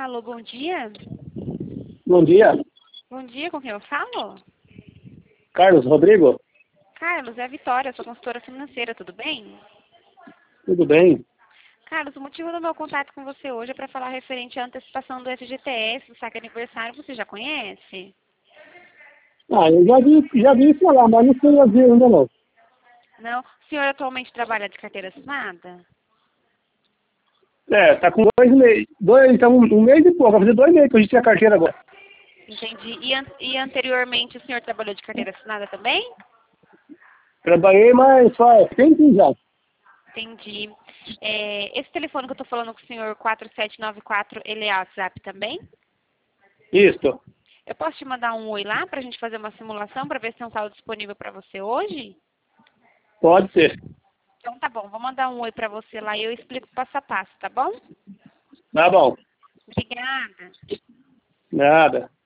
Alô, bom dia. Bom dia, Bom dia, com quem eu falo? Carlos Rodrigo. Carlos, é a Vitória, sou consultora financeira, tudo bem? Tudo bem? Carlos, o motivo do meu contato com você hoje é para falar referente à antecipação do FGTS, do saque aniversário, você já conhece? Eu já vi falar, mas não sei fazer ainda não. Não? O senhor atualmente trabalha de carteira assinada? Tá com 2 meses, então um mês e pouco, vai fazer 2 meses que a gente tem a carteira agora. Entendi. E anteriormente o senhor trabalhou de carteira assinada também? Trabalhei, mas faz tempo já. Entendi. Esse telefone que eu estou falando com o senhor, 4794, ele é WhatsApp também? Isso, Eu posso te mandar um oi lá para a gente fazer uma simulação para ver se tem um saldo disponível para você hoje? pode ser. Então tá bom, vou mandar um oi para você lá e eu explico passo a passo, tá bom? Tá bom, Obrigada. nada.